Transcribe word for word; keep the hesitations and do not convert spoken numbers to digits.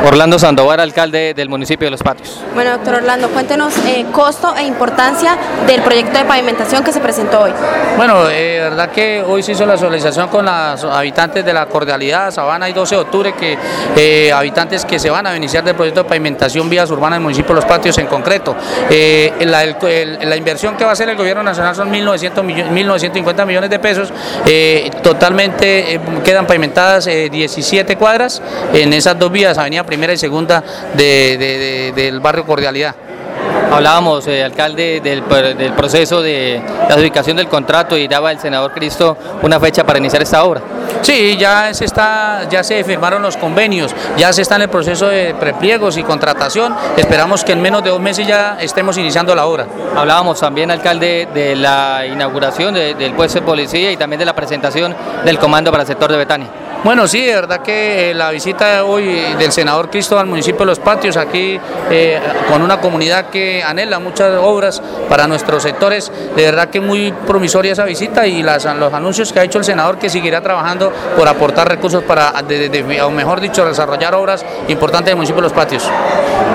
Orlando Sandoval, alcalde del municipio de Los Patios. Bueno, doctor Orlando, cuéntenos eh, costo e importancia del proyecto de pavimentación que se presentó hoy. Bueno, eh, verdad que hoy se hizo la solicitación con los habitantes de la Cordialidad, Sabana y doce de octubre, que eh, habitantes que se van a beneficiar del proyecto de pavimentación vías urbanas del municipio de Los Patios en concreto. Eh, la, el, el, la inversión que va a hacer el gobierno nacional son mil novecientos cincuenta millones de pesos, eh, totalmente eh, quedan pavimentadas eh, diecisiete cuadras en esas dos vías, avenida Primera y Segunda de, de, de, del barrio Cordialidad. Hablábamos, eh, alcalde, del, del proceso de la adjudicación del contrato y daba el senador Cristo una fecha para iniciar esta obra. Sí, ya se, está, ya se firmaron los convenios, ya se está en el proceso de prepliegos y contratación, esperamos que en menos de dos meses ya estemos iniciando la obra. Hablábamos también, alcalde, de la inauguración de, del puesto de policía y también de la presentación del comando para el sector de Betania. Bueno, sí, de verdad que la visita hoy del senador Cristo al municipio de Los Patios, aquí eh, con una comunidad que anhela muchas obras para nuestros sectores, de verdad que muy promisoria esa visita y las, los anuncios que ha hecho el senador, que seguirá trabajando por aportar recursos para, de, de, de, o mejor dicho, desarrollar obras importantes del municipio de Los Patios.